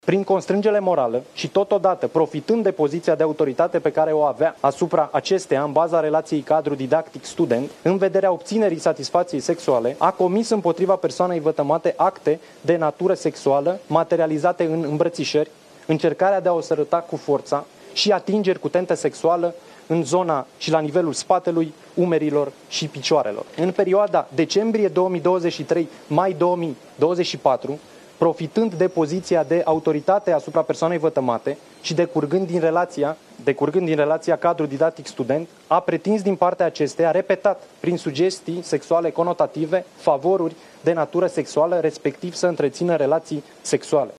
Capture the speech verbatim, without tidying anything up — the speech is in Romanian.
Prin constrângere morală și totodată profitând de poziția de autoritate pe care o avea asupra acesteia în baza relației cadru didactic-student, în vederea obținerii satisfacției sexuale, a comis împotriva persoanei vătămate acte de natură sexuală materializate în îmbrățișări, încercarea de a o sărăta cu forța și atingeri cu tentă sexuală în zona și la nivelul spatelui, umerilor și picioarelor. În perioada decembrie două mii douăzeci și trei - mai două mii douăzeci și patru, profitând de poziția de autoritate asupra persoanei vătămate și decurgând din relația, decurgând din relația cadru didactic-student, a pretins din partea acesteia, repetat, prin sugestii sexuale conotative, favoruri de natură sexuală, respectiv să întrețină relații sexuale.